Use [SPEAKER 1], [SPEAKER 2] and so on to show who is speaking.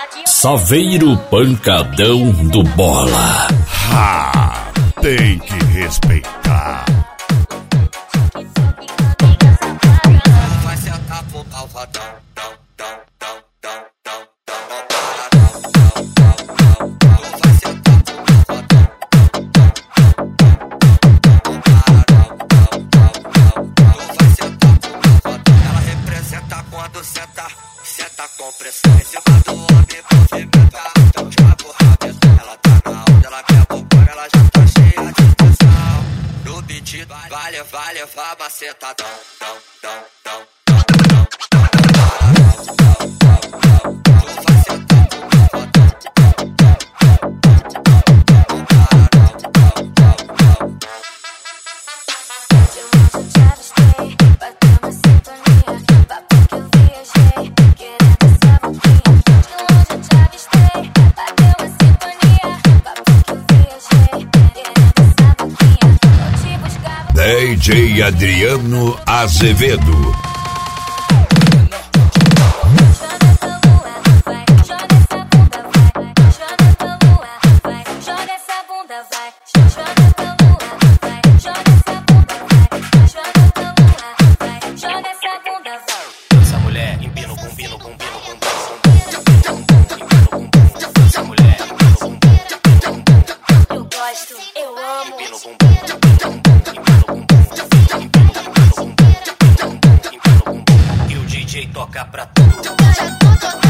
[SPEAKER 1] Saveiro Pancadão do Bola.
[SPEAKER 2] Ha! Tem que respeitar.
[SPEAKER 3] Vai sentar pro malvadão. Ela representa quando senta com pressão. Em cima do homem movimenta, então joga pro rabetão. Ela tá na onda, ela quer bocão, ela já tá cheia de tesão. No beat vai levar macetadão.
[SPEAKER 2] DJ Adriano Azevedo.
[SPEAKER 3] Essa mulher empina o bumbum, essa mulher empina o bumbum. Eu gosto, eu amo. Empina o bumbum. E o DJ toca pra tudo.